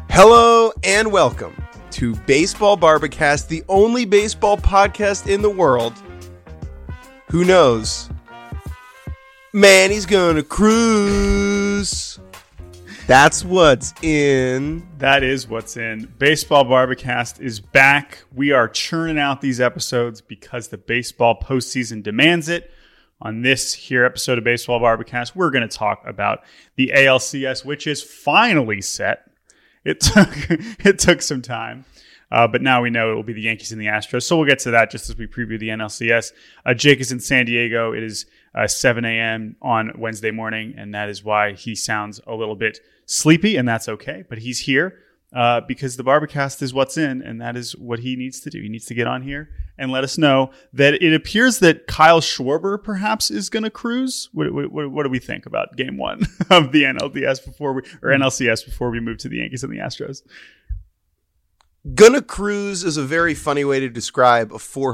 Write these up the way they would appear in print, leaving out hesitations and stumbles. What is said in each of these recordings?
Hello and welcome to Baseball Barbacast, the only baseball podcast in the world. Who knows? Man, he's gonna cruise. That's what's in. That is what's in. Baseball Barbacast is back. We are churning out these episodes because the baseball postseason demands it. On this here episode of Baseball Barbacast, we're going to talk about the ALCS, which is finally set. It took some time, but now we know it will be the Yankees and the Astros. So we'll get to that just as we preview the NLCS. Jake is in San Diego. It is 7 a.m. on Wednesday morning, and that is why he sounds a little bit sleepy, and that's okay. But he's here because the Barbacast is what's in, and that is what he needs to do. He needs to get on here and let us know that it appears that Kyle Schwarber perhaps is going to cruise. What do we think about Game 1 of the NLCS before we move to the Yankees and the Astros? Gonna cruise is a very funny way to describe a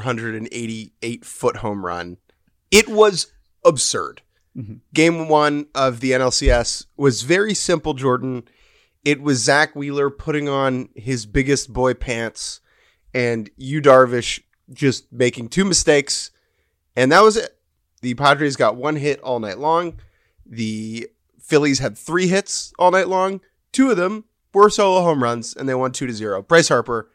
488-foot home run. It was absurd. Mm-hmm. Game 1 of the NLCS was very simple, Jordan. It was Zach Wheeler putting on his biggest boy pants and Yu Darvish just making two mistakes, and that was it. The Padres got one hit all night long. The Phillies had 3 hits all night long. 2 of them were solo home runs, and they won 2-0. Bryce Harper,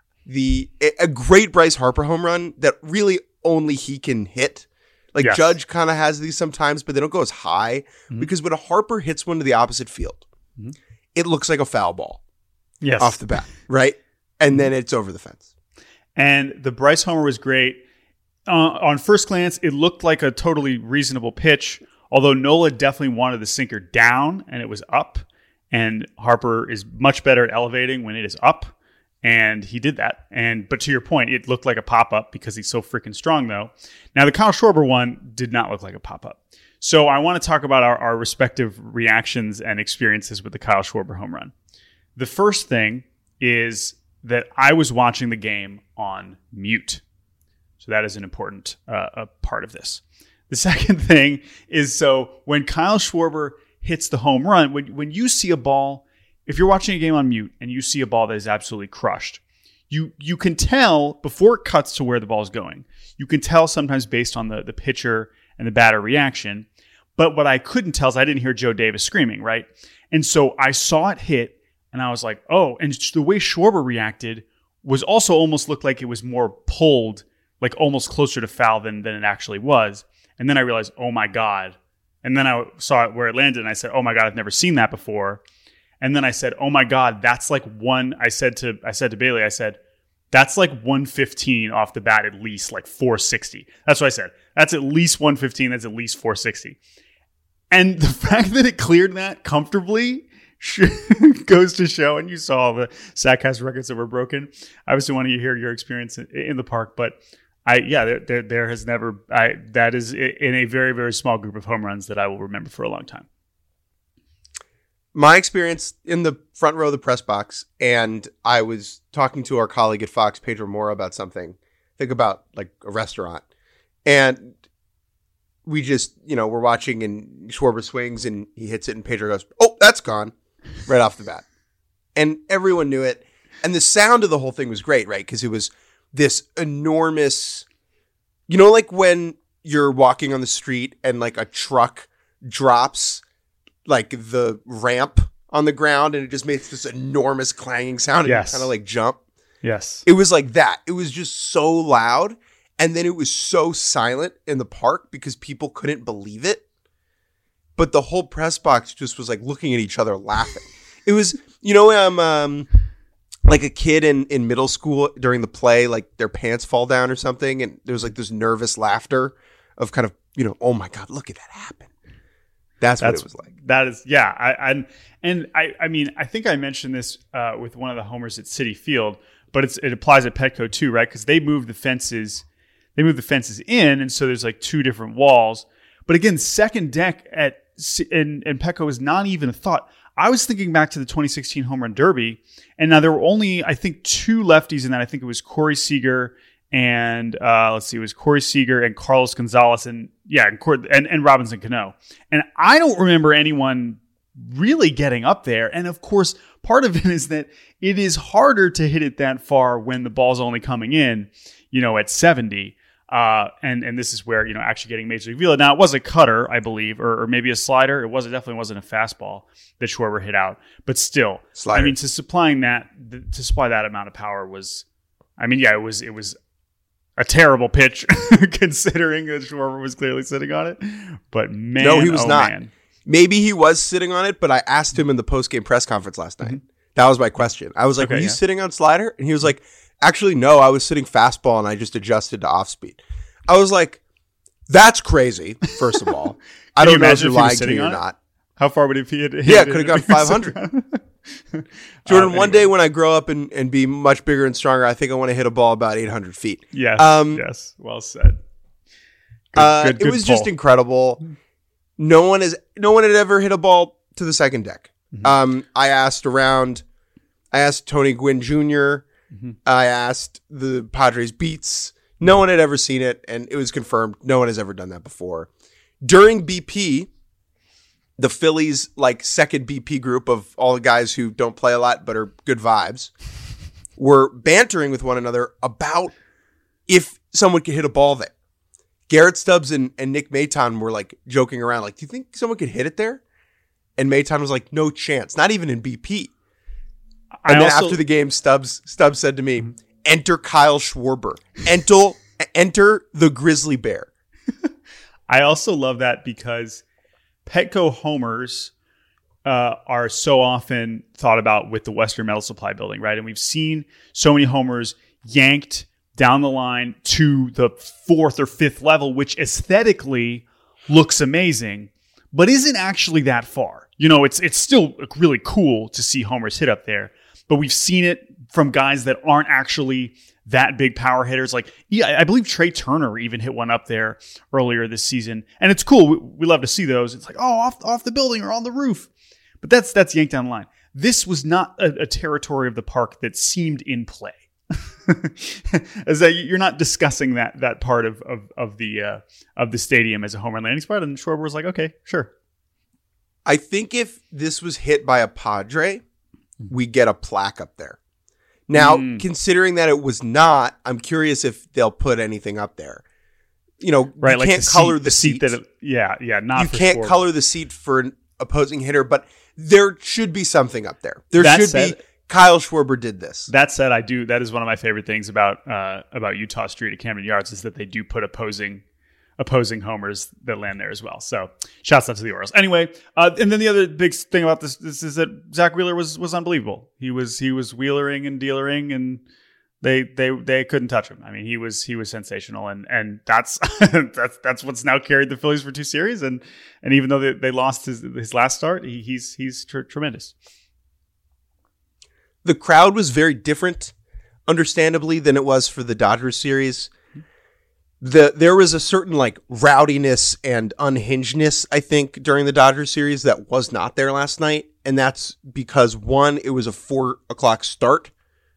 a great Bryce Harper home run that really only he can hit. Like, yes. Judge kind of has these sometimes, but they don't go as high, because when a Harper hits one to the opposite field, it looks like a foul ball off the bat, right? And then it's over the fence. And the Bryce homer was great. On first glance, it looked like a totally reasonable pitch, although Nola definitely wanted the sinker down, and it was up. And Harper is much better at elevating when it is up, and he did that. But to your point, it looked like a pop-up because he's so freaking strong, though. Now, the Kyle Schwarber one did not look like a pop-up. So I want to talk about our respective reactions and experiences with the Kyle Schwarber home run. The first thing is that I was watching the game on mute. So that is an important part of this. The second thing is, so when Kyle Schwarber hits the home run, when you see a ball, if you're watching a game on mute and you see a ball that is absolutely crushed, you can tell before it cuts to where the ball is going. You can tell sometimes based on the pitcher and the batter reaction. But what I couldn't tell is I didn't hear Joe Davis screaming, right? And so I saw it hit, and I was like, oh, and the way Schwarber reacted was also almost looked like it was more pulled, like almost closer to foul than it actually was. And then I realized, oh my God. And then I saw it where it landed, and I said, oh my God, I've never seen that before. And then I said, oh my God, that's like I said to Bailey, I said, that's like 115 off the bat, at least like 460. That's what I said. That's at least 115. That's at least 460. And the fact that it cleared that comfortably goes to show, and you saw the StatCast records that were broken. I obviously want to hear your experience in the park, but there has never, that is in a very, very small group of home runs that I will remember for a long time. My experience in the front row of the press box, and I was talking to our colleague at Fox, Pedro Mora, about something, think about like a restaurant, and we just, we're watching, and Schwarber swings, and he hits it, and Pedro goes, oh, that's gone. Right off the bat. And everyone knew it. And the sound of the whole thing was great, right? Because it was this enormous, like when you're walking on the street and like a truck drops like the ramp on the ground and it just makes this enormous clanging sound and you kind of like jump. Yes. It was like that. It was just so loud. And then it was so silent in the park because people couldn't believe it. But the whole press box just was like looking at each other laughing. It was, like a kid in middle school during the play, like their pants fall down or something. And there was like this nervous laughter of kind of, oh my God, look at that happen. That's what it was like. That is, yeah. I mean, I think I mentioned this with one of the homers at Citi Field, but it applies at Petco too, right? Because they moved the fences in. And so there's like 2 different walls. But again, second deck in Petco is not even a thought. I was thinking back to the 2016 Home Run Derby, and now there were only, I think, 2 lefties in that. I think it was Corey Seager and it was Corey Seager and Carlos Gonzalez and Robinson Cano. And I don't remember anyone really getting up there. And of course, part of it is that it is harder to hit it that far when the ball's only coming in, at 70. And this is where, actually getting Major League Velo. Now, it was a cutter, I believe, or maybe a slider. It definitely wasn't a fastball that Schwarber hit out. But still, slider. I mean, to supply that amount of power was, it was a terrible pitch considering that Schwarber was clearly sitting on it. But man, no, he was not. Man. Maybe he was sitting on it, but I asked him in the post-game press conference last night. Mm-hmm. That was my question. I was like, were you sitting on slider? And he was like, actually, no, I was sitting fastball and I just adjusted to off speed. I was like, that's crazy, first of all. I don't know if you're lying to me or not. How far would it be? Yeah, could have gone 500. Jordan, one day when I grow up and be much bigger and stronger, I think I want to hit a ball about 800 feet. Yes, yes. Well said. Good it was pull. Just incredible. No one had ever hit a ball to the second deck. Mm-hmm. I asked Tony Gwynn Jr., mm-hmm. I asked the Padres beats. No one had ever seen it, and it was confirmed. No one has ever done that before. During BP, the Phillies, second BP group of all the guys who don't play a lot but are good vibes, were bantering with one another about if someone could hit a ball there. Garrett Stubbs and Nick Maton were joking around, do you think someone could hit it there? And Maton was like, no chance, not even in BP. And then after the game, Stubbs said to me, enter Kyle Schwarber. Enter the grizzly bear. I also love that because Petco homers are so often thought about with the Western Metal Supply building, right? And we've seen so many homers yanked down the line to the fourth or fifth level, which aesthetically looks amazing, but isn't actually that far. It's still really cool to see homers hit up there, but we've seen it from guys that aren't actually that big power hitters. I believe Trey Turner even hit one up there earlier this season, and it's cool. We love to see those. It's off the building or on the roof, but that's yanked down the line. This was not a territory of the park that seemed in play. As that you're not discussing that part of the stadium as a home run landing spot, and Schwarber was like, okay, sure. I think if this was hit by a Padre, we get a plaque up there. Now, considering that it was not, I'm curious if they'll put anything up there. Right, you can't color the seat. Not. You can't color the seat for an opposing hitter, but there should be something up there. There should be. Kyle Schwarber did this. That said, I do. That is one of my favorite things about Utah Street at Camden Yards is that they do put opposing homers that land there as well. So, shouts out to the Orioles. Anyway, and then the other big thing about this is that Zach Wheeler was unbelievable. He was wheelering and dealering, and they couldn't touch him. I mean, he was sensational, and that's that's what's now carried the Phillies for 2 series. And even though they lost his last start, he's tremendous. The crowd was very different, understandably, than it was for the Dodgers series. There was a certain rowdiness and unhingedness, I think, during the Dodgers series that was not there last night. And that's because, one, it was a 4 o'clock start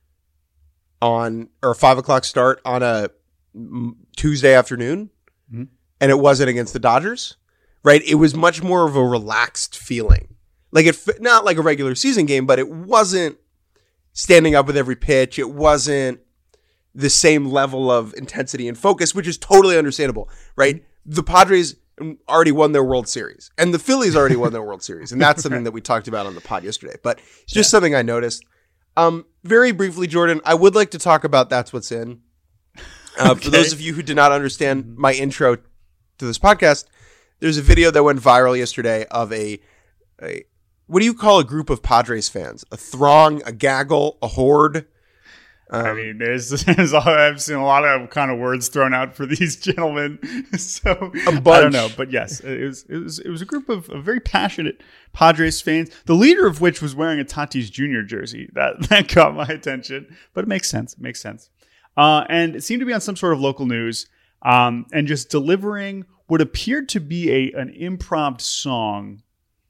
or a 5 o'clock start on a Tuesday afternoon. Mm-hmm. And it wasn't against the Dodgers, right? It was much more of a relaxed feeling. Not like a regular season game, but it wasn't standing up with every pitch. It wasn't the same level of intensity and focus, which is totally understandable, right? The Padres already won their World Series, and the Phillies already won their World Series, and that's something that we talked about on the pod yesterday. But it's just something I noticed. Very briefly, Jordan, I would like to talk about That's What's In. For those of you who did not understand my intro to this podcast, there's a video that went viral yesterday of a what do you call a group of Padres fans? A throng, a gaggle, a horde? I mean, I've seen a lot of kind of words thrown out for these gentlemen. So I don't know, but yes, it was a group of very passionate Padres fans. The leader of which was wearing a Tatis Jr. jersey. That caught my attention, but it makes sense. It makes sense. And it seemed to be on some sort of local news, and just delivering what appeared to be an improv song.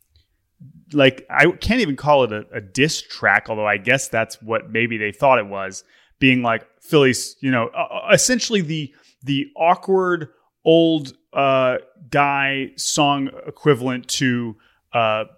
I can't even call it a diss track, although I guess that's what maybe they thought it was, being Phillies, essentially the awkward old guy song equivalent to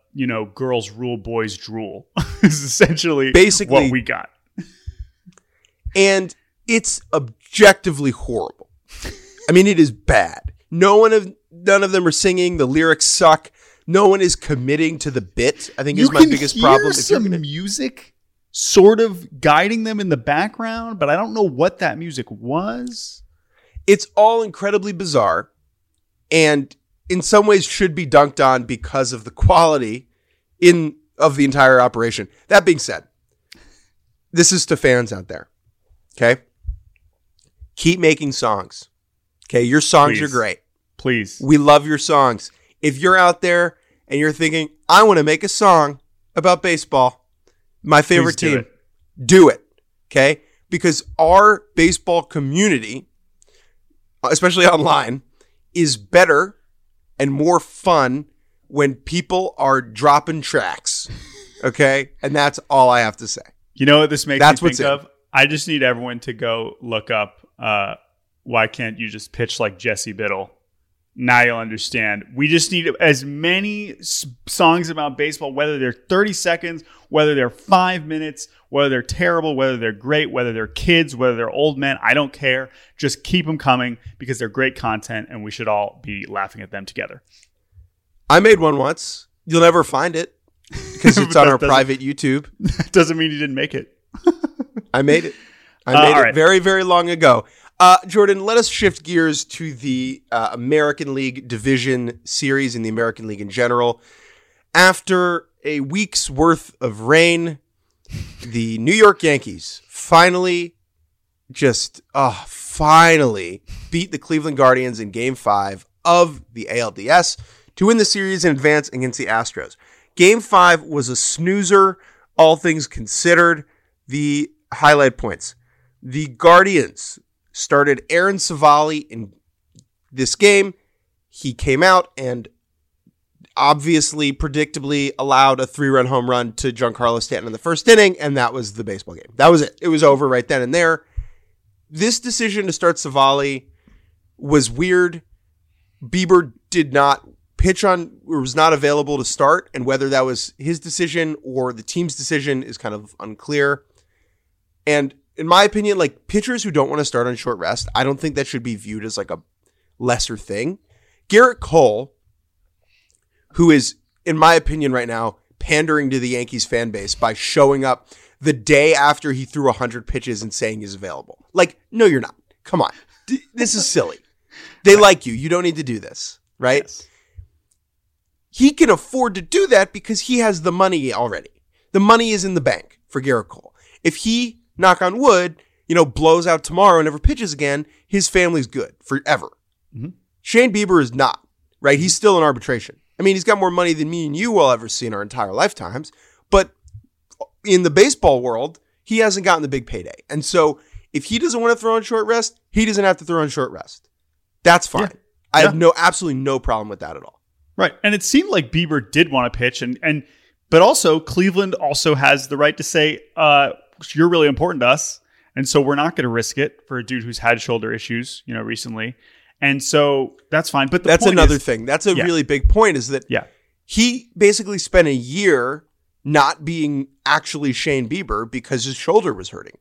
girls rule, boys drool is essentially basically what we got. And it's objectively horrible. I mean, it is bad. None of them are singing. The lyrics suck. No one is committing to the bit, I think, is my biggest problem. If you're some music sort of guiding them in the background, but I don't know what that music was. It's all incredibly bizarre and in some ways should be dunked on because of the quality of the entire operation. That being said, this is to fans out there. Okay? Keep making songs. Okay? Your songs are great. Please. We love your songs. If you're out there and you're thinking, I want to make a song about baseball, my favorite team, do it. Okay? Because our baseball community, especially online, is better and more fun when people are dropping tracks. Okay? And that's all I have to say. You know what this makes me think of? I just need everyone to go look up Why Can't You Just Pitch Like Jesse Biddle? Now you'll understand. We just need as many songs about baseball, whether they're 30 seconds, whether they're 5 minutes, whether they're terrible, whether they're great, whether they're kids, whether they're old men. I don't care. Just keep them coming because they're great content and we should all be laughing at them together. I made one once. You'll never find it because it's on our private YouTube. That doesn't mean you didn't make it. I made it. Right. Very, very long ago. Jordan, let us shift gears to the American League Division Series and the American League in general. After a week's worth of rain, the New York Yankees finally beat the Cleveland Guardians in Game 5 of the ALDS to win the series in advance against the Astros. Game 5 was a snoozer, all things considered. The highlight points. The Guardians started Aaron Savali in this game. He came out and obviously, predictably allowed a 3-run home run to Giancarlo Stanton in the first inning, and that was the baseball game. That was it. It was over right then and there. This decision to start Savali was weird. Bieber did not pitch on, or was not available to start, and whether that was his decision or the team's decision is kind of unclear. And in my opinion, like, pitchers who don't want to start on short rest, I don't think that should be viewed as like a lesser thing. Garrett Cole, who is, in my opinion right now, pandering to the Yankees fan base by showing up the day after he threw 100 pitches and saying he's available. Like, no, you're not. Come on. This is silly. They like you. You don't need to do this, right? Yes. He can afford to do that because he has the money already. The money is in the bank for Garrett Cole. If he, knock on wood, blows out tomorrow and never pitches again, his family's good forever. Mm-hmm. Shane Bieber is not, right? He's still in arbitration. I mean, he's got more money than me and you will ever see in our entire lifetimes. But in the baseball world, he hasn't gotten the big payday. And so if he doesn't want to throw on short rest, he doesn't have to throw on short rest. That's fine. Yeah. I have absolutely no problem with that at all. Right. And it seemed like Bieber did want to pitch. But also Cleveland also has the right to say, you're really important to us. And so we're not going to risk it for a dude who's had shoulder issues, recently. And so that's fine. But that's another thing. That's a really big point is that he basically spent a year not being actually Shane Bieber because his shoulder was hurting.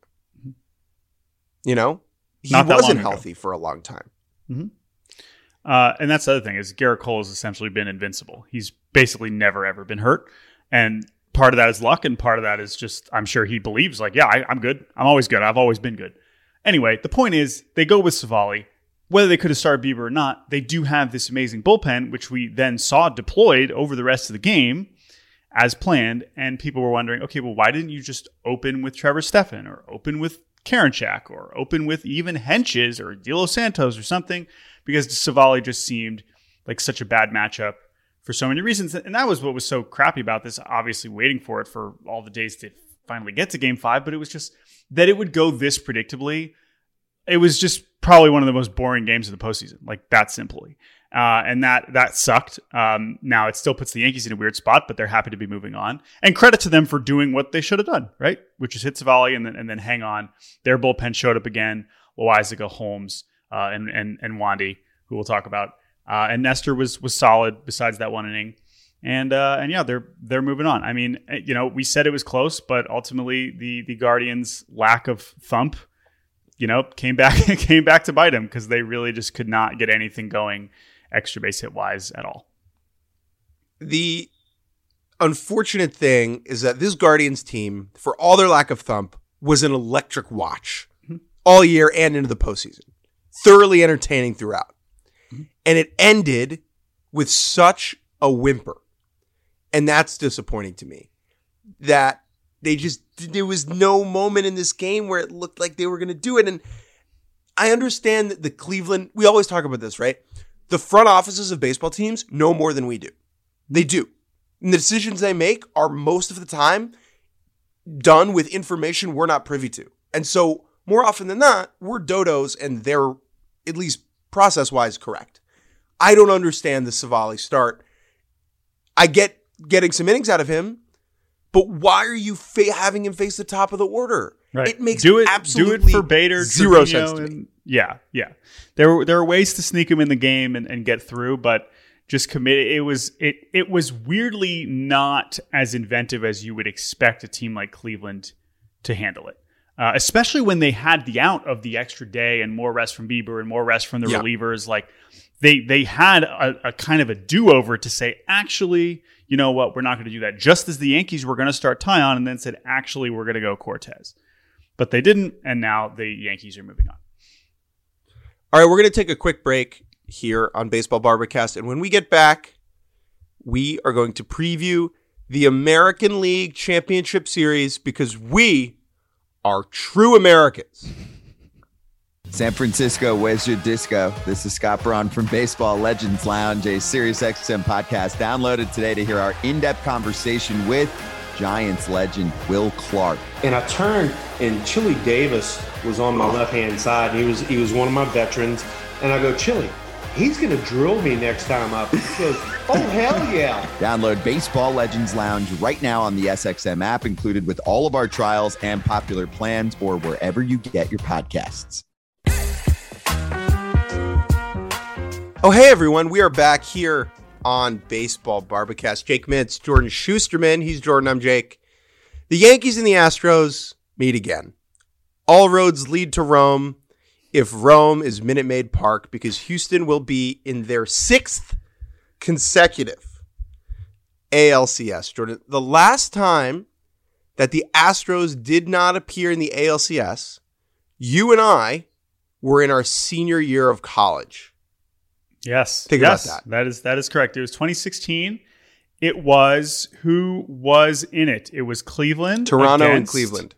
He wasn't healthy for a long time. Mm-hmm. And that's the other thing is Garrett Cole has essentially been invincible. He's basically never, ever been hurt. And part of that is luck. And part of that is just, I'm sure he believes I'm good. I'm always good. I've always been good. Anyway, the point is they go with Savali. Whether they could have started Bieber or not, they do have this amazing bullpen, which we then saw deployed over the rest of the game as planned. And people were wondering, okay, well, why didn't you just open with Trevor Stephan or open with Karinchak or open with even Henches or De Los Santos or something? Because Savali just seemed like such a bad matchup for so many reasons. And that was what was so crappy about this, obviously waiting for it for all the days to finally get to Game 5. But it was just that it would go this predictably. It was just probably one of the most boring games of the postseason, like that simply. And that sucked. Now it still puts the Yankees in a weird spot, but they're happy to be moving on. And credit to them for doing what they should have done, right? Which is hit Savali and then hang on. Their bullpen showed up again. Loizaga, Holmes, and Wandy, who we'll talk about. And Nestor was solid besides that one inning. And yeah, they're moving on. I mean, we said it was close, but ultimately the Guardians' lack of thump, came back to bite them because they really just could not get anything going extra base hit wise at all. The unfortunate thing is that this Guardians team, for all their lack of thump, was an electric watch all year and into the postseason. Thoroughly entertaining throughout. And it ended with such a whimper. And that's disappointing to me. That there was no moment in this game where it looked like they were going to do it. And I understand that the Cleveland, we always talk about this, right? The front offices of baseball teams know more than we do. They do. And the decisions they make are most of the time done with information we're not privy to. And so more often than not, we're dodos and they're at least process-wise correct. I don't understand the Savali start. I get getting some innings out of him, but why are you having him face the top of the order? Right. It makes do absolutely it for Bader, zero Trevino, sense to me. Yeah. There are ways to sneak him in the game and get through, but just commit. It was weirdly not as inventive as you would expect a team like Cleveland to handle it. Especially when they had the out of the extra day and more rest from Bieber and more rest from the relievers. Like they had a kind of a do-over to say, actually, you know what, we're not going to do that. Just as the Yankees were going to start Taillon and then said, actually, we're going to go Cortez. But they didn't, and now the Yankees are moving on. All right, we're going to take a quick break here on Baseball Barbacast. And when we get back, we are going to preview the American League Championship Series because we are true Americans. San Francisco, where's your disco? This is Scott Braun from Baseball Legends Lounge, a SiriusXM podcast. Downloaded today to hear our in-depth conversation with Giants legend Will Clark. And I turned, and Chili Davis was on my left-hand side. He was one of my veterans. And I go, Chili, he's going to drill me next time up. He goes, oh, hell yeah. Download Baseball Legends Lounge right now on the SXM app, included with all of our trials and popular plans, or wherever you get your podcasts. Oh, hey, everyone. We are back here on Baseball Barbacast. Jake Mintz, Jordan Schusterman. He's Jordan. I'm Jake. The Yankees and the Astros meet again. All roads lead to Rome if Rome is Minute Maid Park, because Houston will be in their 6th consecutive ALCS. Jordan, the last time that the Astros did not appear in the ALCS, you and I were in our senior year of college. Yes. Think about that. That is correct. It was 2016. It was who was in it? It was Cleveland. Toronto and Cleveland.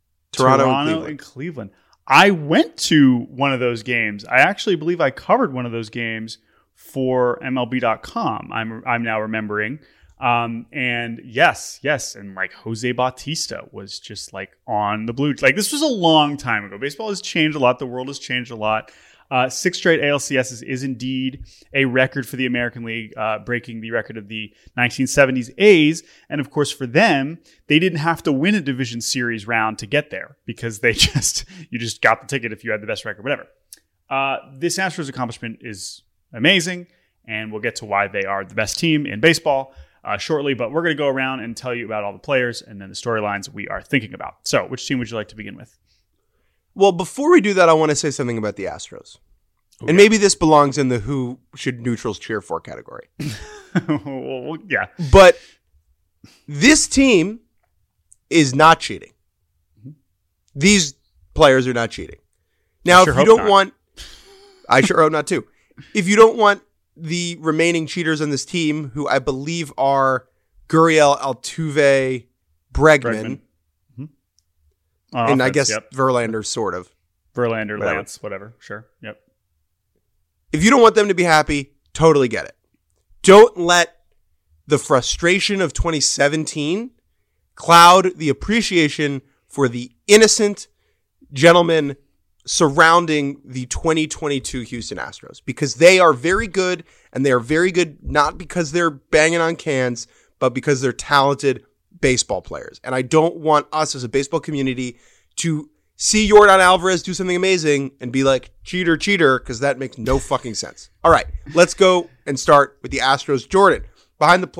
I went to one of those games. I actually believe I covered one of those games for MLB.com. I'm now remembering. And yes. And like Jose Bautista was just like on the blue. Like this was a long time ago. Baseball has changed a lot. The world has changed a lot. 6 straight ALCSs is indeed a record for the American League, breaking the record of the 1970s A's. And of course, for them, they didn't have to win a division series round to get there because you just got the ticket if you had the best record, whatever. This Astros accomplishment is amazing, and we'll get to why they are the best team in baseball shortly. But we're going to go around and tell you about all the players and then the storylines we are thinking about. So, which team would you like to begin with? Well, before we do that, I want to say something about the Astros. Okay. And maybe this belongs in the who should neutrals cheer for category. Well, yeah. But this team is not cheating. These players are not cheating. Now, if you don't want... I sure hope not too. If you don't want the remaining cheaters on this team, who I believe are Gurriel, Altuve, Bregman. And I guess Verlander, sort of. Verlander, Lance, whatever. Sure. Yep. If you don't want them to be happy, totally get it. Don't let the frustration of 2017 cloud the appreciation for the innocent gentlemen surrounding the 2022 Houston Astros, because they are very good, and they are very good not because they're banging on cans, but because they're talented baseball players. And I don't want us as a baseball community to see Yordan Alvarez do something amazing and be like, cheater, because that makes no fucking sense. All right, let's go and start with the Astros. Jordan, behind the plate,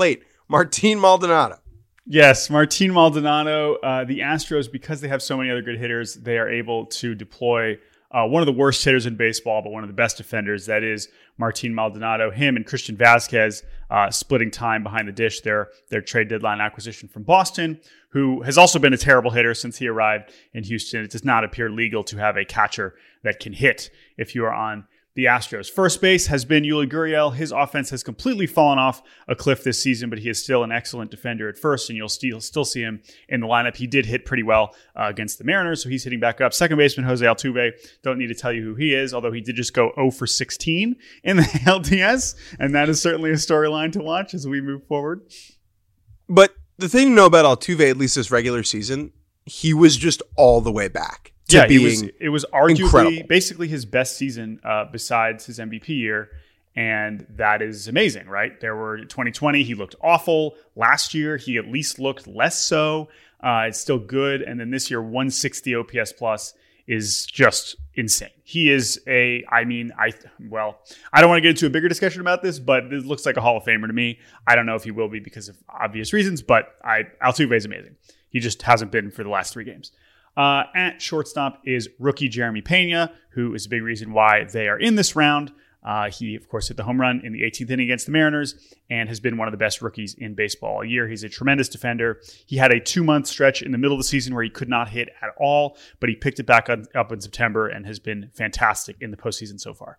Martin Maldonado. Yes, Martin Maldonado. The Astros, because they have so many other good hitters, they are able to deploy one of the worst hitters in baseball, but one of the best defenders. That is Martin Maldonado. Him and Christian Vasquez splitting time behind the dish. Their trade deadline acquisition from Boston, who has also been a terrible hitter since he arrived in Houston. It does not appear legal to have a catcher that can hit if you are on the Astros. First base has been Yuli Gurriel. His offense has completely fallen off a cliff this season, but he is still an excellent defender at first, and you'll still see him in the lineup. He did hit pretty well against the Mariners, so he's hitting back up. Second baseman Jose Altuve, don't need to tell you who he is, although he did just go 0 for 16 in the LDS, and that is certainly a storyline to watch as we move forward. But the thing to know about Altuve, at least this regular season, he was just all the way back. Yeah, it was arguably incredible. Basically his best season besides his MVP year, and that is amazing, right? 2020, he looked awful. Last year, he at least looked less so. It's still good, and then this year, 160 OPS plus is just insane. He is I don't want to get into a bigger discussion about this, but it looks like a Hall of Famer to me. I don't know if he will be because of obvious reasons, but Altuve is amazing. He just hasn't been for the last 3 games. At shortstop is rookie Jeremy Pena, who is a big reason why they are in this round. He, of course, hit the home run in the 18th inning against the Mariners and has been one of the best rookies in baseball all year. He's a tremendous defender. He had a 2-month stretch in the middle of the season where he could not hit at all, but he picked it back up in September and has been fantastic in the postseason so far.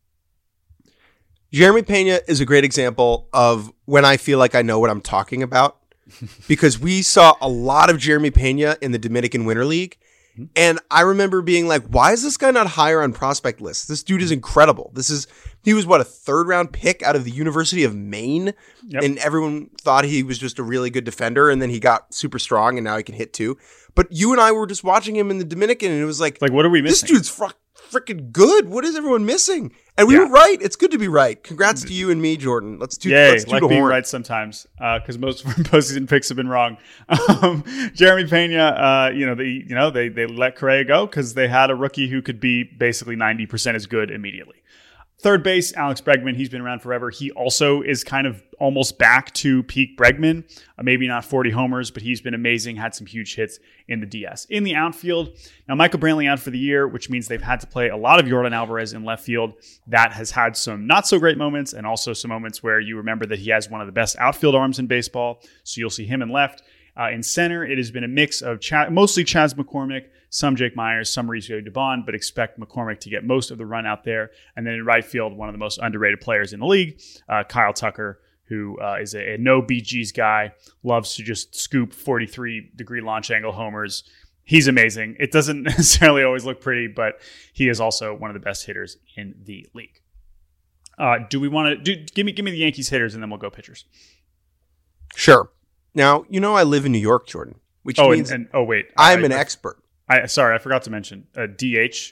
Jeremy Pena is a great example of when I feel like I know what I'm talking about. Because we saw a lot of Jeremy Pena in the Dominican Winter League. And I remember being like, why is this guy not higher on prospect lists? This dude is incredible. He was a 3rd round pick out of the University of Maine. Yep. And everyone thought he was just a really good defender. And then he got super strong and now he can hit too. But you and I were just watching him in the Dominican and it was like, what are we missing? This dude's freaking good. What is everyone missing? And we were right. It's good to be right. Congrats to you and me, Jordan. Let's do being right sometimes because most of our postseason picks have been wrong. Jeremy Pena, they let Correa go because they had a rookie who could be basically 90% as good immediately. Third base, Alex Bregman. He's been around forever. He also is kind of almost back to peak Bregman. Maybe not 40 homers, but he's been amazing. Had some huge hits in the DS. In the outfield, now Michael Brantley out for the year, which means they've had to play a lot of Yordan Alvarez in left field. That has had some not so great moments and also some moments where you remember that he has one of the best outfield arms in baseball. So you'll see him in left. In center, it has been a mix of mostly Chas McCormick, some Jake Myers, some Mauricio Dubon, but expect McCormick to get most of the run out there. And then in right field, one of the most underrated players in the league, Kyle Tucker, who is a no BGs guy, loves to just scoop 43-degree launch angle homers. He's amazing. It doesn't necessarily always look pretty, but he is also one of the best hitters in the league. Do we want to give me the Yankees hitters and then we'll go pitchers? Sure. Now, I live in New York, Jordan, which means I'm an expert. I forgot to mention DH,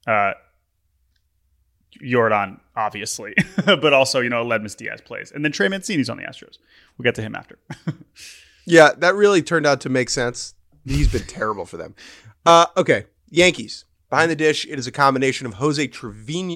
Yordan, obviously, but also, Ledmus Diaz plays. And then Trey Mancini's on the Astros. We'll get to him after. Yeah, that really turned out to make sense. He's been terrible for them. Okay, Yankees. Behind the dish, it is a combination of Jose Trevino,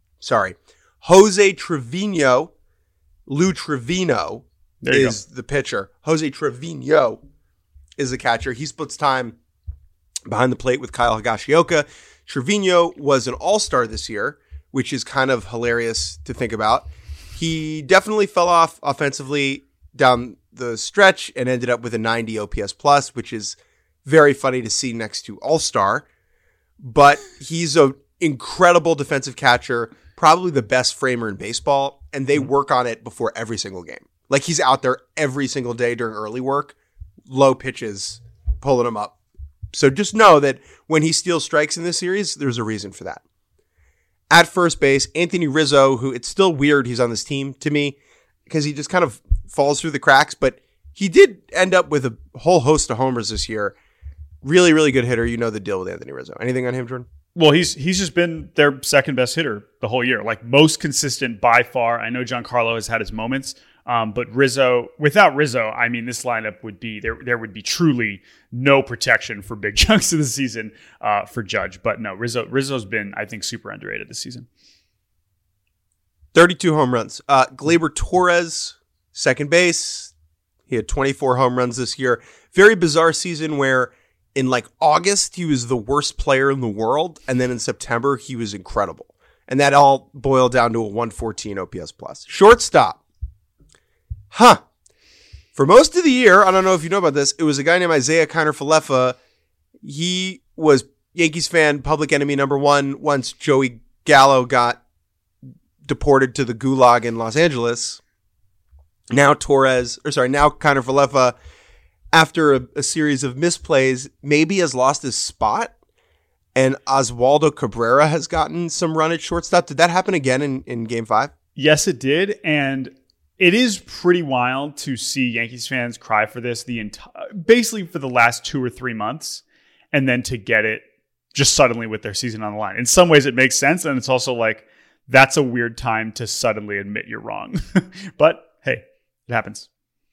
Lou Trevino is the pitcher. Jose Trevino is the catcher. He splits time behind the plate with Kyle Higashioka. Trevino was an all-star this year, which is kind of hilarious to think about. He definitely fell off offensively down the stretch and ended up with a 90 OPS plus, which is very funny to see next to all-star. But he's an incredible defensive catcher, probably the best framer in baseball, and they work on it before every single game. Like, he's out there every single day during early work, low pitches, pulling them up. So just know that when he steals strikes in this series, there's a reason for that. At first base, Anthony Rizzo, who it's still weird he's on this team to me because he just kind of falls through the cracks, but he did end up with a whole host of homers this year. Really, really good hitter. You know the deal with Anthony Rizzo. Anything on him, Jordan? Well, he's just been their second best hitter the whole year, like most consistent by far. I know Giancarlo has had his moments, but without Rizzo, I mean, this lineup would be there would be truly no protection for big chunks of the season for Judge. But no, Rizzo's been, I think, super underrated this season. 32 home runs. Gleyber Torres, second base. He had 24 home runs this year. Very bizarre season where in like August, he was the worst player in the world. And then in September, he was incredible. And that all boiled down to a 114 OPS plus. Shortstop. For most of the year, I don't know if you know about this, it was a guy named Isaiah Kiner-Falefa. He was Yankees fan, public enemy number one once Joey Gallo got deported to the gulag in Los Angeles. Now Kiner-Falefa, after a series of misplays, maybe has lost his spot. And Oswaldo Cabrera has gotten some run at shortstop. Did that happen again in Game 5? Yes, it did. And it is pretty wild to see Yankees fans cry for this basically for the last 2 or 3 months, and then to get it just suddenly with their season on the line. In some ways, it makes sense, and it's also like that's a weird time to suddenly admit you're wrong. But hey, it happens.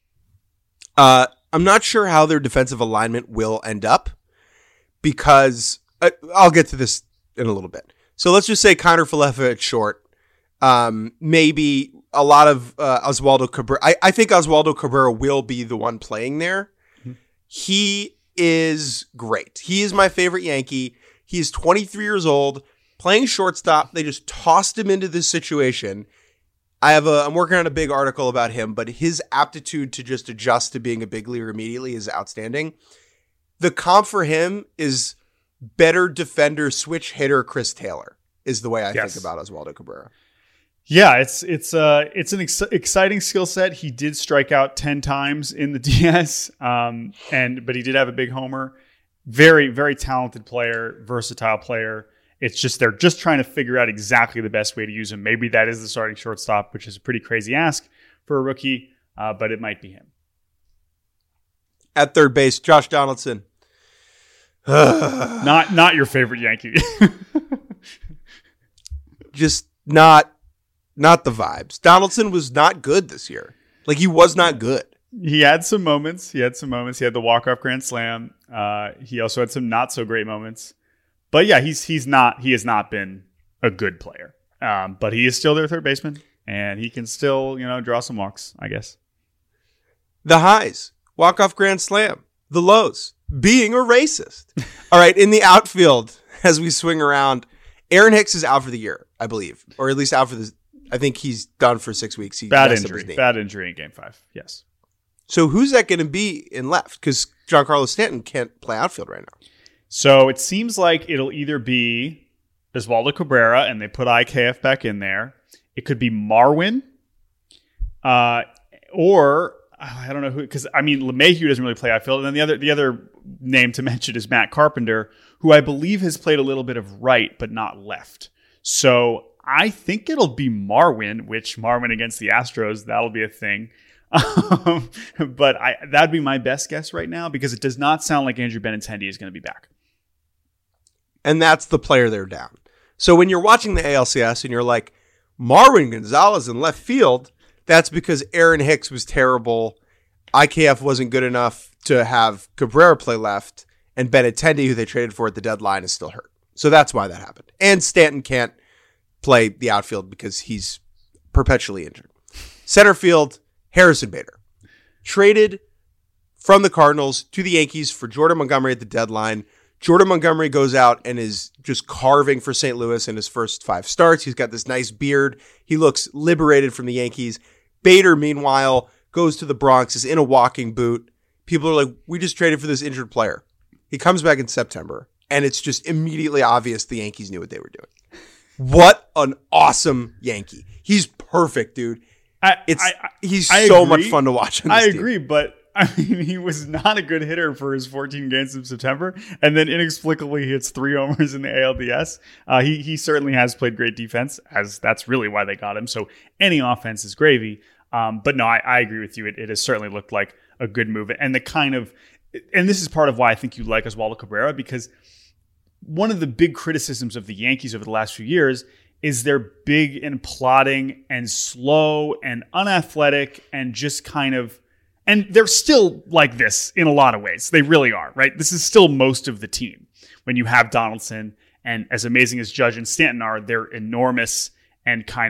I'm not sure how their defensive alignment will end up because I'll get to this in a little bit. So let's just say Kiner-Falefa at short. Maybe a lot of Oswaldo Cabrera. I think Oswaldo Cabrera will be the one playing there. Mm-hmm. He is great. He is my favorite Yankee. He is 23 years old, playing shortstop. They just tossed him into this situation. I'm working on a big article about him, but his aptitude to just adjust to being a big leaguer immediately is outstanding. The comp for him is better defender, switch hitter Chris Taylor is the way I think about Oswaldo Cabrera. Yeah, it's an exciting skill set. He did strike out 10 times in the DS, but he did have a big homer. Very, very talented player, versatile player. It's just they're just trying to figure out exactly the best way to use him. Maybe that is the starting shortstop, which is a pretty crazy ask for a rookie, but it might be him. At third base, Josh Donaldson. Not your favorite Yankee. Just not the vibes. Donaldson was not good this year. Like, he was not good. He had some moments. He had the walk-off grand slam. He also had some not so great moments. But yeah, he has not been a good player. But he is still their third baseman, and he can still, draw some walks, I guess. The highs, walk-off grand slam. The lows, being a racist. All right, in the outfield, as we swing around, Aaron Hicks is out for the year, I believe, or at least out for the. I think he's done for 6 weeks. Bad injury in Game 5. Yes. So who's that going to be in left? Because Giancarlo Stanton can't play outfield right now. So it seems like it'll either be Oswaldo Cabrera, and they put IKF back in there. It could be Marwin, or I don't know who. Because LeMahieu doesn't really play outfield, and then the other name to mention is Matt Carpenter, who I believe has played a little bit of right, but not left. So I think it'll be Marwin, which Marwin against the Astros, that'll be a thing. But that'd be my best guess right now, because it does not sound like Andrew Benintendi is going to be back. And that's the player they're down. So when you're watching the ALCS and you're like, Marwin Gonzalez in left field, that's because Aaron Hicks was terrible. IKF wasn't good enough to have Cabrera play left, and Benintendi, who they traded for at the deadline, is still hurt. So that's why that happened. And Stanton can't play the outfield because he's perpetually injured. Center field, Harrison Bader. Traded from the Cardinals to the Yankees for Jordan Montgomery at the deadline. Jordan Montgomery goes out and is just carving for St. Louis in his first 5 starts. He's got this nice beard. He looks liberated from the Yankees. Bader, meanwhile, goes to the Bronx, is in a walking boot. People are like, we just traded for this injured player. He comes back in September, and it's just immediately obvious the Yankees knew what they were doing. What an awesome Yankee. He's perfect, dude. He's so much fun to watch. I agree, but he was not a good hitter for his 14 games in September, and then inexplicably he hits 3 homers in the ALDS. He certainly has played great defense, as that's really why they got him. So any offense is gravy. But no, I agree with you. It has certainly looked like a good move, and this is part of why I think you like Oswaldo Cabrera, because one of the big criticisms of the Yankees over the last few years is they're big and plodding and slow and unathletic and just kind of, and they're still like this in a lot of ways. They really are, right? This is still most of the team. When you have Donaldson, and as amazing as Judge and Stanton are, they're enormous and kind of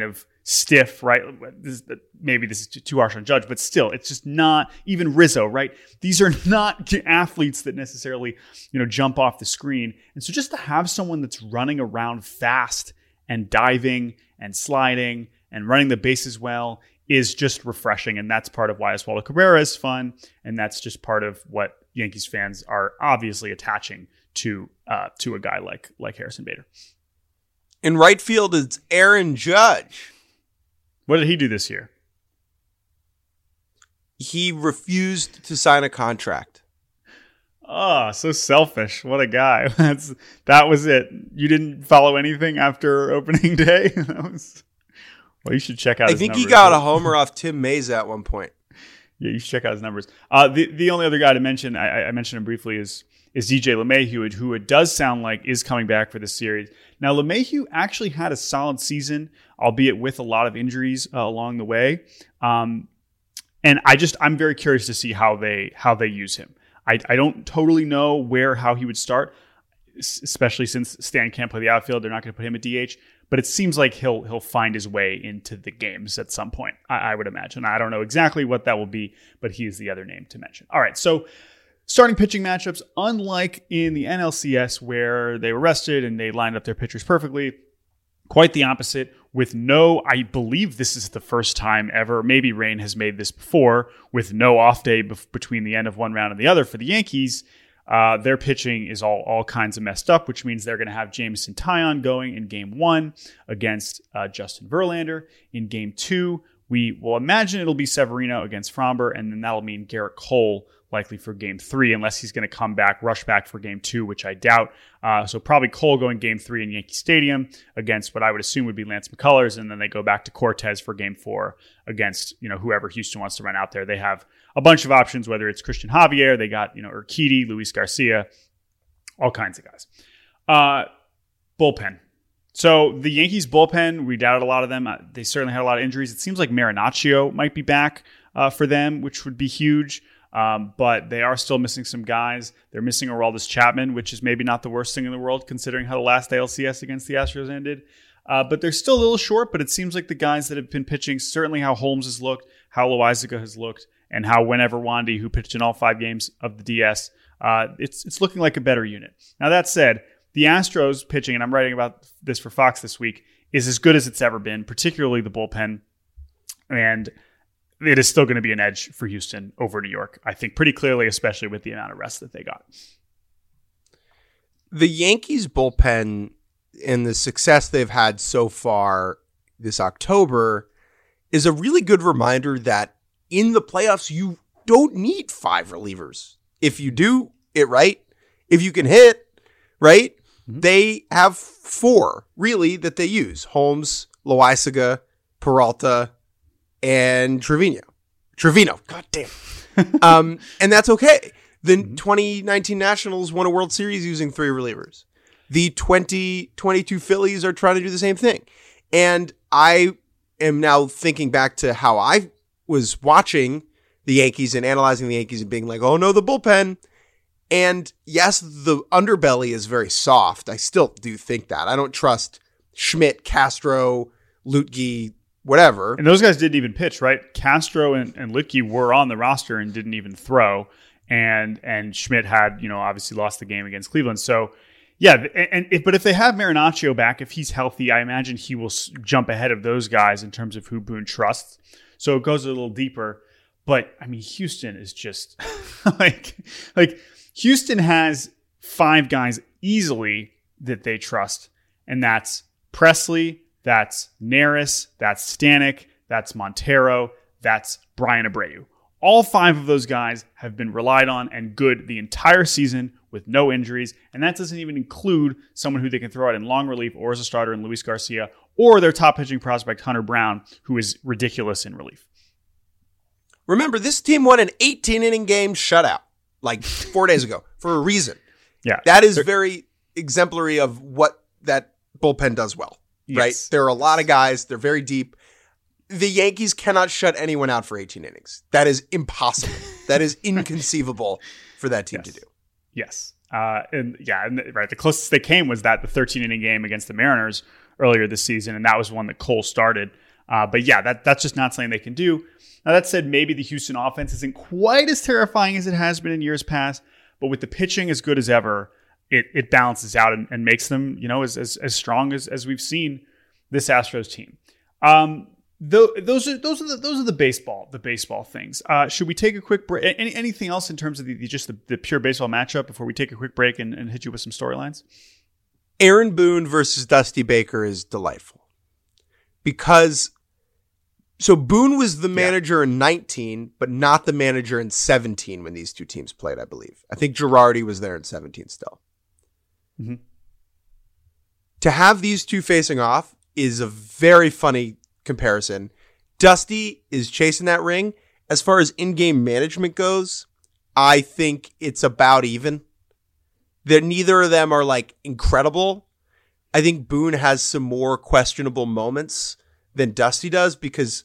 stiff, right? Maybe this is too harsh on Judge, but still, it's just not, even Rizzo, right? These are not athletes that necessarily, jump off the screen. And so just to have someone that's running around fast and diving and sliding and running the bases well is just refreshing. And that's part of why Oswaldo Cabrera is fun. And that's just part of what Yankees fans are obviously attaching to a guy like Harrison Bader. In right field, it's Aaron Judge. What did he do this year? He refused to sign a contract. Oh, so selfish. What a guy. That was it. You didn't follow anything after opening day? Well, you should check out his numbers. I think he got a homer off Tim Mesa at one point. Yeah, you should check out his numbers. The only other guy to mention, I mentioned him briefly, is DJ LeMahieu, who it does sound like is coming back for this series. Now, LeMahieu actually had a solid season, albeit with a lot of injuries along the way. And I'm very curious to see how they use him. I don't totally know how he would start, especially since Stan can't play the outfield. They're not going to put him at DH. But it seems like he'll find his way into the games at some point, I would imagine. I don't know exactly what that will be, but he is the other name to mention. All right, so starting pitching matchups, unlike in the NLCS where they were rested and they lined up their pitchers perfectly, quite the opposite with I believe this is the first time ever, maybe Rain has made this before, with no off day between the end of one round and the other for the Yankees. Their pitching is all kinds of messed up, which means they're going to have Jameson Taillon going in Game 1 against Justin Verlander. In Game 2, we will imagine it'll be Severino against Framber, and then that'll mean Garrett Cole likely for Game 3, unless he's going to rush back for Game 2, which I doubt. So probably Cole going Game 3 in Yankee Stadium against what I would assume would be Lance McCullers, and then they go back to Cortez for Game 4 against whoever Houston wants to run out there. They have a bunch of options, whether it's Christian Javier, they got Urquidy, Luis Garcia, all kinds of guys. Bullpen. So the Yankees bullpen, we doubted a lot of them. They certainly had a lot of injuries. It seems like Marinaccio might be back for them, which would be huge. But they are still missing some guys. They're missing Aroldis Chapman, which is maybe not the worst thing in the world considering how the last ALCS against the Astros ended. But they're still a little short, but it seems like the guys that have been pitching, certainly how Holmes has looked, how Loaisiga has looked, and how whenever Wandy, who pitched in all 5 games of the DS, it's looking like a better unit. Now, that said, the Astros pitching, and I'm writing about this for Fox this week, is as good as it's ever been, particularly the bullpen. And it is still going to be an edge for Houston over New York, I think, pretty clearly, especially with the amount of rest that they got. The Yankees bullpen and the success they've had so far this October is a really good reminder that in the playoffs, you don't need 5 relievers. If you do it right, if you can hit, right, they have 4, really, that they use. Holmes, Loaisiga, Peralta, and Trevino. God damn. And that's okay. The 2019 Nationals won a World Series using 3 relievers. The 2022 Phillies are trying to do the same thing. And I am now thinking back to how I was watching the Yankees and analyzing the Yankees and being like, oh no, the bullpen. And yes, the underbelly is very soft. I still do think that. I don't trust Schmidt, Castro, Lutke, whatever. And those guys didn't even pitch, right? Castro and Lutke were on the roster and didn't even throw. And Schmidt had, obviously lost the game against Cleveland. So, yeah, but if they have Marinaccio back, if he's healthy, I imagine he will jump ahead of those guys in terms of who Boone trusts. So it goes a little deeper. But, I mean, Houston is just like Houston has 5 guys easily that they trust. And that's Presley, that's Neris, that's Stanek, that's Montero, that's Brian Abreu. All 5 of those guys have been relied on and good the entire season with no injuries. And that doesn't even include someone who they can throw out in long relief or as a starter in Luis Garcia or their top pitching prospect, Hunter Brown, who is ridiculous in relief. Remember, this team won an 18-inning game shutout like 4 days ago for a reason. Yeah. That is very exemplary of what that bullpen does well, right? Yes. There are a lot of guys. They're very deep. The Yankees cannot shut anyone out for 18 innings. That is impossible. That is inconceivable for that team to do. Yes. The closest they came was the 13-inning game against the Mariners earlier this season, and that was one that Cole started. But yeah, that's just not something they can do. Now, that said, maybe the Houston offense isn't quite as terrifying as it has been in years past, but with the pitching as good as ever, it balances out and makes them, as strong as we've seen this Astros team. Those are the baseball things. Should we take a quick break? Anything else in terms of the pure baseball matchup before we take a quick break and hit you with some storylines? Aaron Boone versus Dusty Baker is delightful because Boone was the manager in 19, but not the manager in 17 when these two teams played, I believe. I think Girardi was there in 17 still. Mm-hmm. To have these two facing off is a very funny comparison. Dusty is chasing that ring. As far as in-game management goes, I think it's about even. That neither of them are like incredible. I think Boone has some more questionable moments than Dusty does because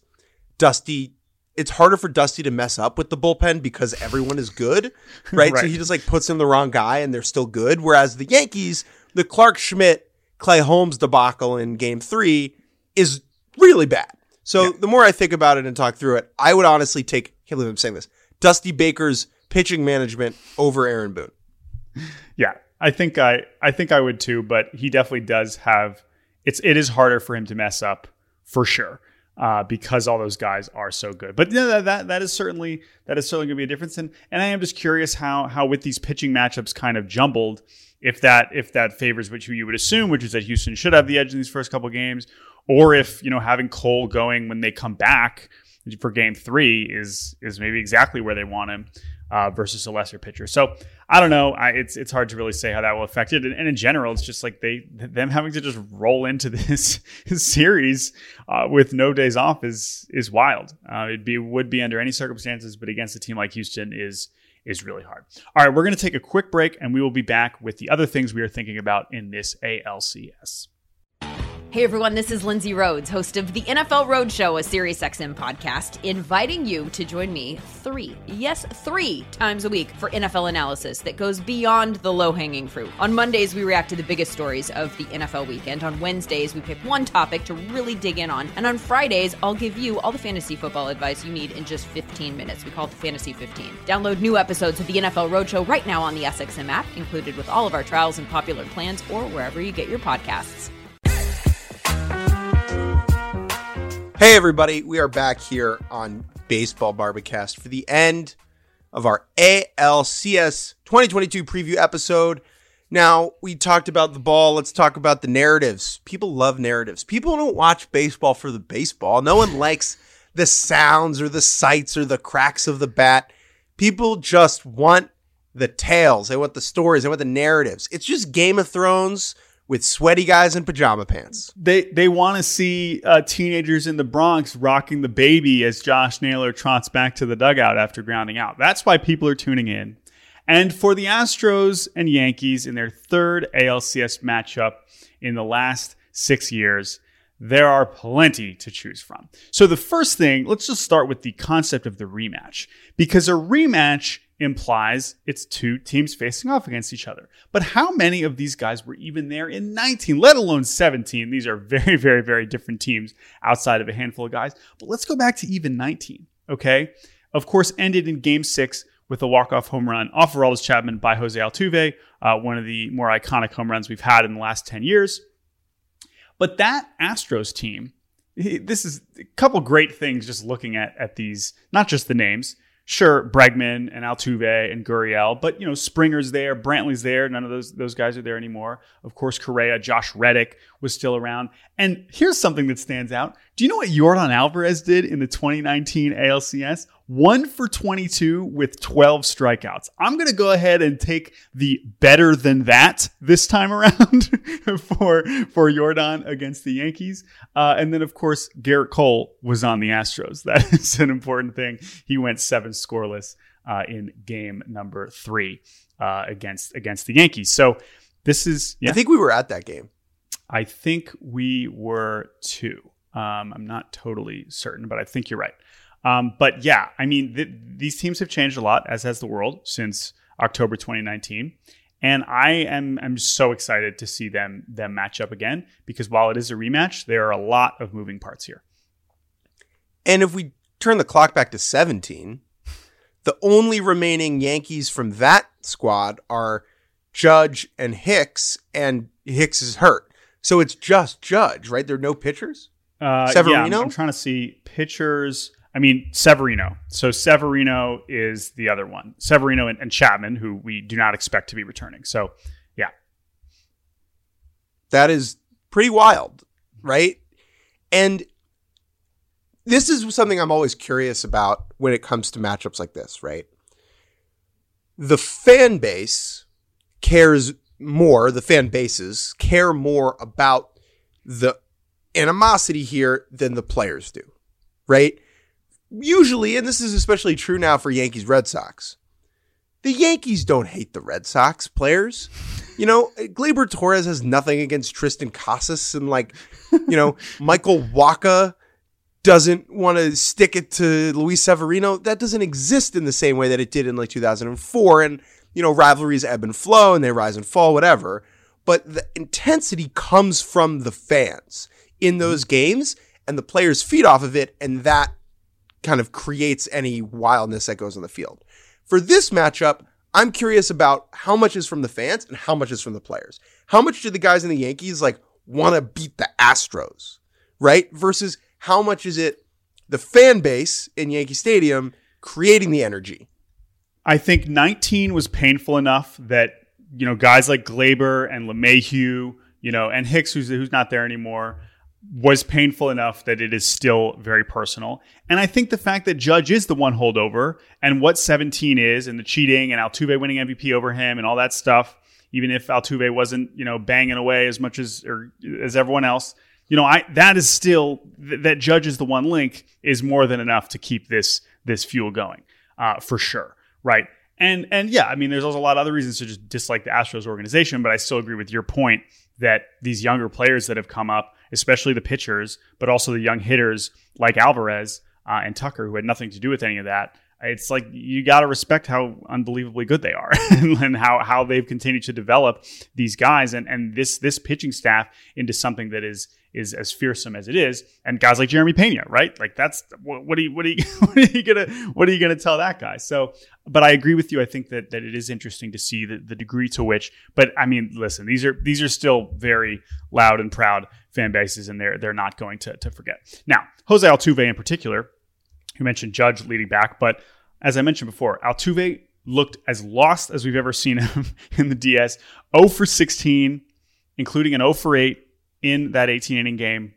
it's harder for Dusty to mess up with the bullpen because everyone is good, right? Right. So he just like puts in the wrong guy and they're still good. Whereas the Yankees, the Clark Schmidt, Clay Holmes debacle in Game 3 is really bad. So the more I think about it and talk through it, I would honestly can't believe I'm saying this, Dusty Baker's pitching management over Aaron Boone. Yeah, I think I would too, but he definitely does have it is harder for him to mess up for sure. Because all those guys are so good. But that is certainly going to be a difference. And I am just curious how with these pitching matchups kind of jumbled, if that favors what you would assume, which is that Houston should have the edge in these first couple games, or if having Cole going when they come back for Game 3 is maybe exactly where they want him versus a lesser pitcher. So I don't know. It's hard to really say how that will affect it. And in general, it's just like them having to just roll into this series with no days off is wild. Would be under any circumstances, but against a team like Houston is really hard. All right, we're going to take a quick break, and we will be back with the other things we are thinking about in this ALCS. Hey everyone, this is Lindsay Rhodes, host of the NFL Roadshow, a SiriusXM podcast, inviting you to join me 3 times a week for NFL analysis that goes beyond the low-hanging fruit. On Mondays, we react to the biggest stories of the NFL weekend. On Wednesdays, we pick one topic to really dig in on. And on Fridays, I'll give you all the fantasy football advice you need in just 15 minutes. We call it the Fantasy 15. Download new episodes of the NFL Roadshow right now on the SXM app, included with all of our trials and popular plans, or wherever you get your podcasts. Hey everybody, we are back here on Baseball Barbacast for the end of our ALCS 2022 preview episode. Now, we talked about the ball, let's talk about the narratives. People love narratives. People don't watch baseball for the baseball. No one likes the sounds or the sights or the cracks of the bat. People just want the tales. They want the stories. They want the narratives. It's just Game of Thrones with sweaty guys in pajama pants. They want to see teenagers in the Bronx rocking the baby as Josh Naylor trots back to the dugout after grounding out. That's why people are tuning in. And for the Astros and Yankees in their third ALCS matchup in the last 6 years, there are plenty to choose from. So the first thing, let's just start with the concept of the rematch, because a rematch implies it's two teams facing off against each other. But how many of these guys were even there in 19, let alone 17? These are very, very, very different teams outside of a handful of guys. But let's go back to even 19, okay? Of course, ended in Game 6 with a walk-off home run off Aroldis Chapman by Jose Altuve, one of the more iconic home runs we've had in the last 10 years. But that Astros team, this is a couple great things just looking at these, not just the names. Sure, Bregman and Altuve and Gurriel, but Springer's there, Brantley's there. None of those guys are there anymore. Of course, Correa, Josh Reddick was still around. And here's something that stands out. Do you know what Yordan Alvarez did in the 2019 ALCS? 1 for 22 with 12 strikeouts. I'm going to go ahead and take the better than that this time around for Yordan against the Yankees. And then, of course, Garrett Cole was on the Astros. That is an important thing. He went 7 scoreless in game number 3 against the Yankees. So this is... Yeah. I think we were at that game. I think we were too. I'm not totally certain, but I think you're right. But yeah, I mean, these teams have changed a lot, as has the world, since October 2019. And I'm so excited to see them match up again, because while it is a rematch, there are a lot of moving parts here. And if we turn the clock back to 17, the only remaining Yankees from that squad are Judge and Hicks is hurt. So it's just Judge, right? There are no pitchers? Severino? Yeah, I'm trying to see pitchers. I mean, Severino. So Severino is the other one. Severino and Chapman, who we do not expect to be returning. So, yeah. That is pretty wild, right? And this is something I'm always curious about when it comes to matchups like this, right? The fan base cares more, the fan bases care more about the animosity here than the players do, right? Usually, and this is especially true now for Yankees Red Sox, the Yankees don't hate the Red Sox players. You know, Gleyber Torres has nothing against Tristan Casas, and Michael Wacha doesn't want to stick it to Luis Severino. That doesn't exist in the same way that it did in 2004. And, rivalries ebb and flow and they rise and fall, whatever. But the intensity comes from the fans in those games, and the players feed off of it. And that kind of creates any wildness that goes on the field. For this matchup, I'm curious about how much is from the fans and how much is from the players. How much do the guys in the Yankees want to beat the Astros, right? Versus how much is it the fan base in Yankee Stadium creating the energy? I think 19 was painful enough that, guys like Gleyber and LeMahieu, and Hicks, who's not there anymore, was painful enough that it is still very personal. And I think the fact that Judge is the one holdover and what 17 is and the cheating and Altuve winning MVP over him and all that stuff, even if Altuve wasn't, banging away as much as everyone else, that is still that Judge is the one link is more than enough to keep this fuel going, for sure, right? And yeah, I mean, there's also a lot of other reasons to just dislike the Astros organization, but I still agree with your point that these younger players that have come up, especially the pitchers, but also the young hitters like Alvarez and Tucker, who had nothing to do with any of that. It's like you got to respect how unbelievably good they are and how they've continued to develop these guys and this pitching staff into something that is as fearsome as it is. And guys like Jeremy Pena, right? Like that's what are you gonna tell that guy? So, but I agree with you. I think that it is interesting to see the degree to which. But I mean, listen, these are still very loud and proud fan bases, and they're not going to forget. Now, Jose Altuve in particular. You mentioned Judge leading back, but as I mentioned before, Altuve looked as lost as we've ever seen him in the DS. 0 for 16, including an 0 for 8 in that 18-inning game.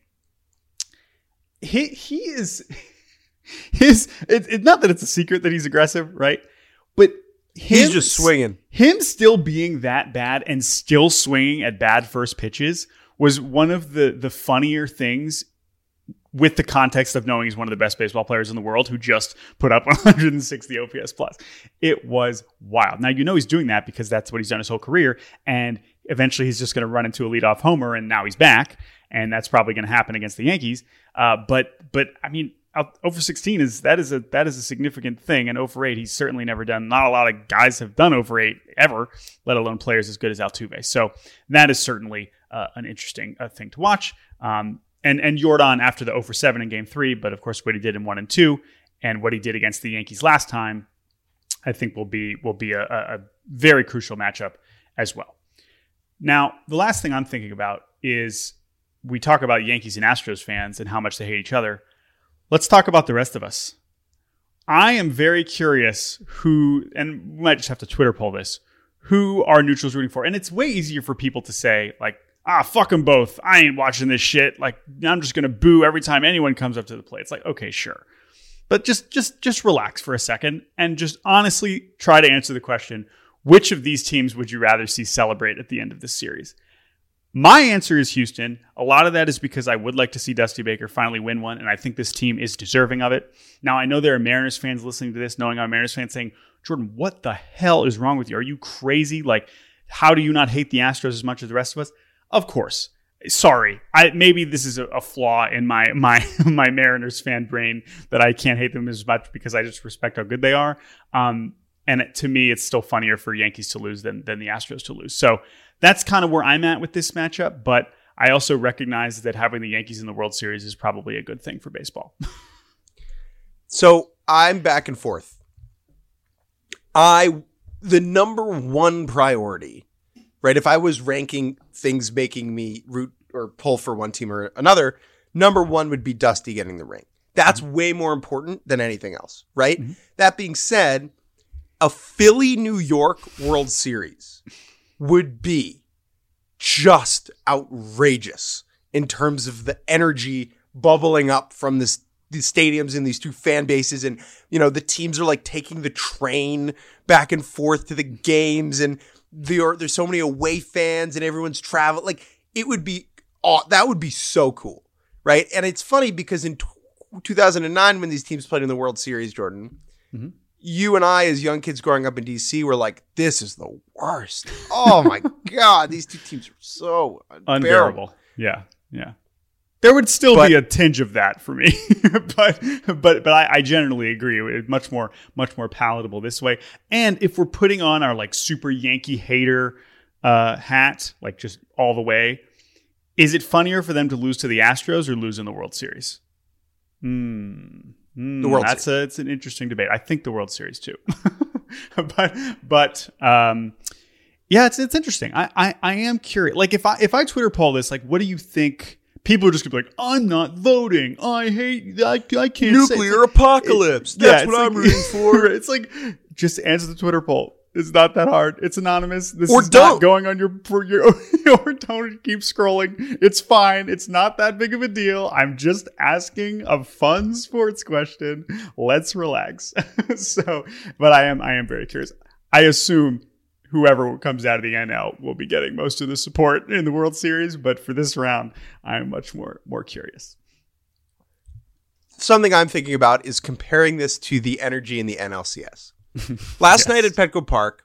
He is it's not that it's a secret that he's aggressive, right? But he's just swinging. Him still being that bad and still swinging at bad first pitches was one of the funnier things, with the context of knowing he's one of the best baseball players in the world who just put up 160 OPS plus. It was wild. Now, he's doing that because that's what he's done his whole career. And eventually he's just going to run into a leadoff homer, and now he's back. And that's probably going to happen against the Yankees. But I mean, 0 for 16 is a significant thing. And 0 for 8, he's certainly never done. Not a lot of guys have done 0 for 8 ever, let alone players as good as Altuve. So that is certainly an interesting thing to watch. And Jordan after the 0 for 7 in Game 3, but of course what he did in 1 and 2 and what he did against the Yankees last time, I think will be a very crucial matchup as well. Now, the last thing I'm thinking about is we talk about Yankees and Astros fans and how much they hate each other. Let's talk about the rest of us. I am very curious who, and we might just have to Twitter poll this, who are neutrals rooting for. And it's way easier for people to say, fuck them both. I ain't watching this shit. I'm just going to boo every time anyone comes up to the plate. It's like, okay, sure. But just relax for a second and just honestly try to answer the question, which of these teams would you rather see celebrate at the end of this series? My answer is Houston. A lot of that is because I would like to see Dusty Baker finally win one, and I think this team is deserving of it. Now, I know there are Mariners fans listening to this, knowing I'm a Mariners fan, saying, Jordan, what the hell is wrong with you? Are you crazy? How do you not hate the Astros as much as the rest of us? Of course. Sorry. Maybe this is a flaw in my Mariners fan brain that I can't hate them as much because I just respect how good they are. And to me, it's still funnier for Yankees to lose than the Astros to lose. So that's kind of where I'm at with this matchup. But I also recognize that having the Yankees in the World Series is probably a good thing for baseball. So I'm back and forth. The number one priority, right? If I was ranking things making me root or pull for one team or another, number one would be Dusty getting the ring. That's way more important than anything else, right? Mm-hmm. That being said, a Philly-New York World Series would be just outrageous in terms of the energy bubbling up from these stadiums and these two fan bases. And, the teams are like taking the train back and forth to the games, and there's so many away fans and everyone's traveling. Like, that would be so cool, right? And it's funny because in 2009, when these teams played in the World Series, Jordan, mm-hmm. you and I, as young kids growing up in DC, were like, this is the worst. Oh my God, these two teams are so unbearable. Yeah. There would still be a tinge of that for me, but I generally agree. It's much more palatable this way. And if we're putting on our like super Yankee hater hat, like just all the way, is it funnier for them to lose to the Astros or lose in the World Series? The World Series. It's an interesting debate. I think the World Series too, but yeah, it's interesting. I am curious. Like if I Twitter poll this, like, what do you think? People are just gonna be like, I'm not voting. I can't nuclear apocalypse. That's what I'm rooting for. It's like, just answer the Twitter poll. It's not that hard. It's anonymous. This or is don't. Not going on your or don't keep scrolling. It's fine. It's not that big of a deal. I'm just asking a fun sports question. Let's relax. But I am very curious. I assume whoever comes out of the NL will be getting most of the support in the World Series. But for this round, I'm much more curious. Something I'm thinking about is comparing this to the energy in the NLCS. Last night at Petco Park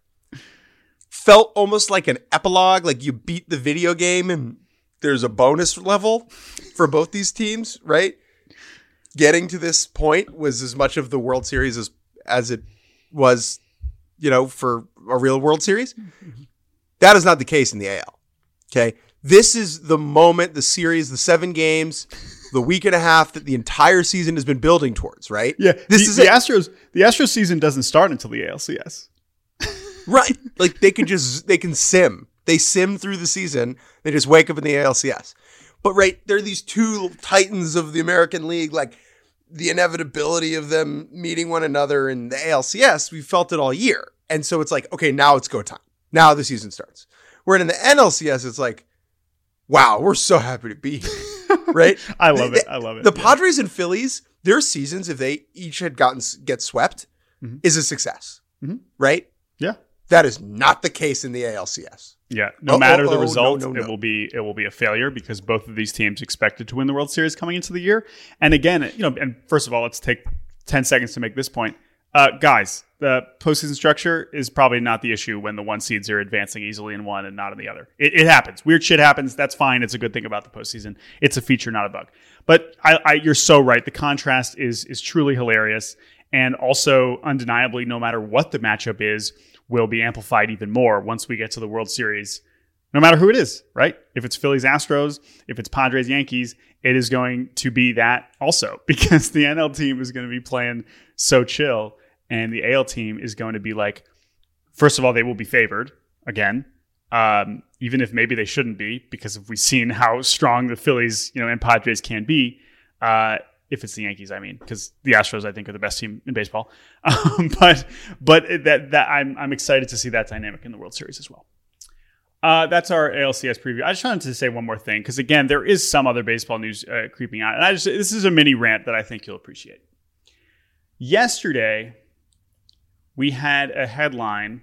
felt almost like an epilogue, like you beat the video game and there's a bonus level for both these teams, right? Getting to this point was as much of the World Series as it was, for a real World Series. That is not the case in the AL. Okay. This is the moment, the series, the 7 games, the week and a half that the entire season has been building towards, right? Yeah. The Astros season doesn't start until the ALCS. Right. Like they can sim. They sim through the season. They just wake up in the ALCS. But right, there are these two titans of the American League, like the inevitability of them meeting one another in the ALCS. We felt it all year. And so it's like, okay, now it's go time. Now the season starts. Where in the NLCS, it's like, wow, we're so happy to be here. Right? I love it. The Padres and Phillies, their seasons, if they each had get swept, mm-hmm. is a success. Mm-hmm. Right? Yeah. That is not the case in the ALCS. Yeah. No matter the result, no. It will be a failure because both of these teams expected to win the World Series coming into the year. And again, and first of all, let's take 10 seconds to make this point. Guys, the postseason structure is probably not the issue when the 1 seeds are advancing easily in one and not in the other. It happens. Weird shit happens. That's fine. It's a good thing about the postseason. It's a feature, not a bug. But you're so right. The contrast is truly hilarious. And also, undeniably, no matter what the matchup is, will be amplified even more once we get to the World Series, no matter who it is, right? If it's Phillies, Astros, if it's Padres, Yankees, it is going to be that also because the NL team is going to be playing so chill. And the AL team is going to be like, first of all, they will be favored again, even if maybe they shouldn't be, because if we've seen how strong the Phillies, and Padres can be, if it's the Yankees, I mean, because the Astros, I think, are the best team in baseball. But that I'm excited to see that dynamic in the World Series as well. That's our ALCS preview. I just wanted to say one more thing, because again, there is some other baseball news creeping out, and this is a mini rant that I think you'll appreciate. Yesterday, we had a headline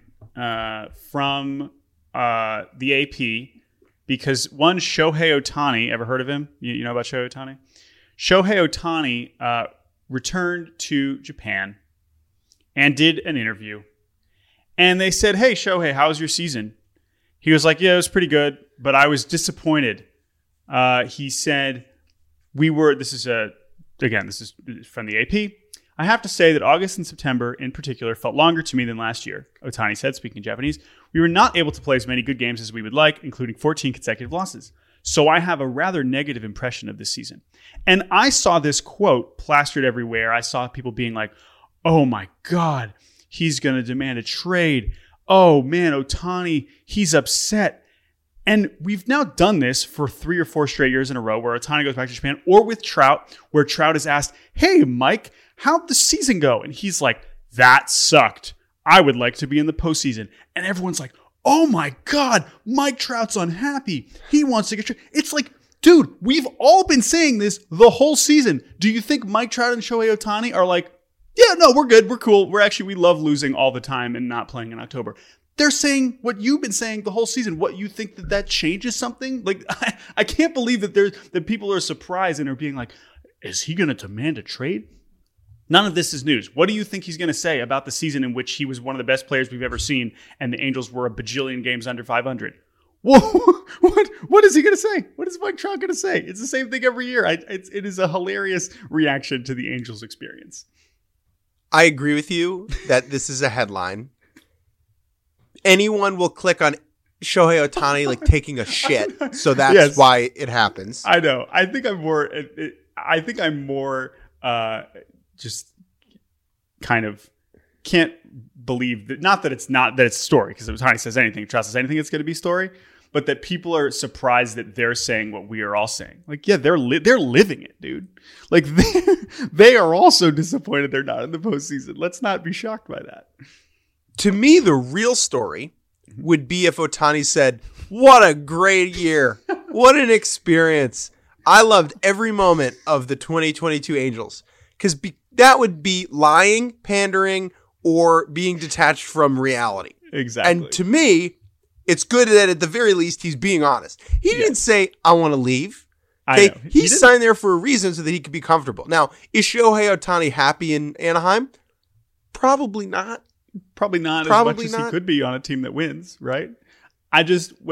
from the AP because one, Shohei Ohtani, ever heard of him? You know about Shohei Ohtani? Shohei Ohtani returned to Japan and did an interview. And they said, hey, Shohei, how was your season? He was like, yeah, it was pretty good, but I was disappointed. He said, this is from the AP. I have to say that August and September in particular felt longer to me than last year, Ohtani said, speaking Japanese. We were not able to play as many good games as we would like, including 14 consecutive losses. So I have a rather negative impression of this season. And I saw this quote plastered everywhere. I saw people being like, oh my God, he's going to demand a trade. Oh man, Ohtani, he's upset. And we've now done this for 3 or 4 straight years in a row where Ohtani goes back to Japan, or with Trout, where Trout is asked, hey, Mike, how'd the season go? And he's like, that sucked. I would like to be in the postseason. And everyone's like, oh my God, Mike Trout's unhappy. He wants to get traded. It's like, dude, we've all been saying this the whole season. Do you think Mike Trout and Shohei Ohtani are like, yeah, no, we're good. We're cool. We love losing all the time and not playing in October. They're saying what you've been saying the whole season. What, you think that changes something? Like, I can't believe that people are surprised and are being like, is he going to demand a trade? None of this is news. What do you think he's going to say about the season in which he was one of the best players we've ever seen and the Angels were a bajillion games under 500? Whoa, what is he going to say? What is Mike Trout going to say? It's the same thing every year. It is a hilarious reaction to the Angels experience. I agree with you that this is a headline. Anyone will click on Shohei Ohtani like taking a shit, so that's why it happens. I know. I think I'm more. Just kind of can't believe that. Not that it's a story, because if Ohtani says anything, Trout says anything, it's going to be story. But that people are surprised that they're saying what we are all saying. Like, yeah, they're living it, dude. Like they are also disappointed they're not in the postseason. Let's not be shocked by that. To me, the real story would be if Ohtani said, what a great year. What an experience. I loved every moment of the 2022 Angels. Because that would be lying, pandering, or being detached from reality. Exactly. And to me, it's good that at the very least, he's being honest. He didn't say, I want to leave. Okay? He signed there for a reason so that he could be comfortable. Now, is Shohei Ohtani happy in Anaheim? Probably not. Probably not as much as he could be on a team that wins, right? But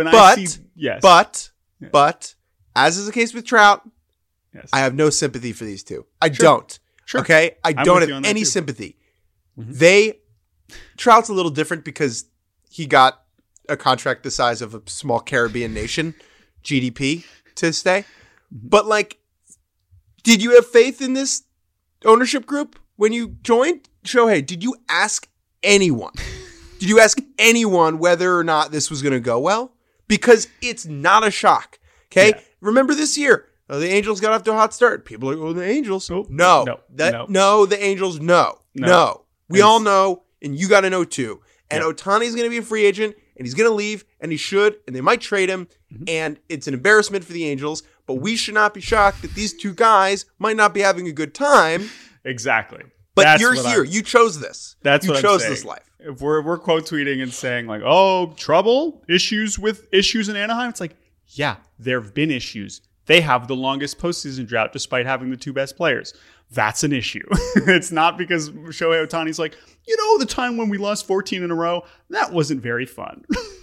as is the case with Trout, I have no sympathy for these two. I don't. Sure. Okay? I don't have any sympathy. Mm-hmm. Trout's a little different because he got a contract the size of a small Caribbean nation, GDP, to stay. But like, did you have faith in this ownership group when you joined? Shohei, did you ask anyone? Did you ask anyone whether or not this was going to go well? Because it's not a shock. Okay? Yeah. Remember this year, the Angels got off to a hot start. People are like, oh, the Angels. No. The Angels, no. We all know, and you got to know too. And Ohtani's going to be a free agent, and he's going to leave, and he should, and they might trade him, and it's an embarrassment for the Angels, but we should not be shocked that these two guys might not be having a good time. Exactly. But you're here. You chose this. You chose this life. If we're quote tweeting and saying like, oh, trouble, issues in Anaheim, it's like, yeah, there have been issues. They have the longest postseason drought despite having the 2 best players. That's an issue. It's not because Shohei Ohtani's like, the time when we lost 14 in a row, that wasn't very fun.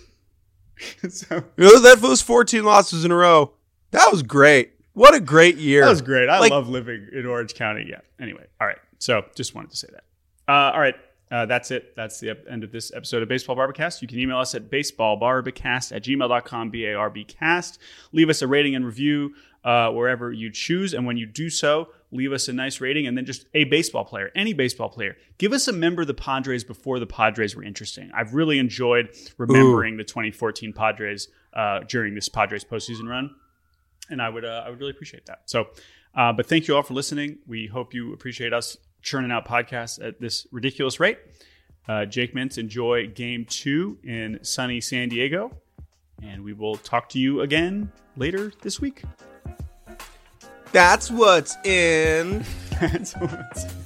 Those 14 losses in a row, that was great. What a great year. That was great. I love living in Orange County. Yeah. Anyway. All right. So just wanted to say that. All right. That's it. That's the end of this episode of Baseball Barbacast. You can email us at baseballbarbacast@gmail.com, BARBcast. Leave us a rating and review wherever you choose. And when you do so, leave us a nice rating and then just a baseball player, any baseball player. Give us a member of the Padres before the Padres were interesting. I've really enjoyed remembering the 2014 Padres during this Padres postseason run. And I would really appreciate that. So, but thank you all for listening. We hope you appreciate us churning out podcasts at this ridiculous rate. Jake Mintz, enjoy Game 2 in sunny San Diego. And we will talk to you again later this week. That's what's in. That's what's in.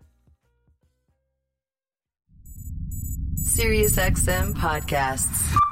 SiriusXM Podcasts.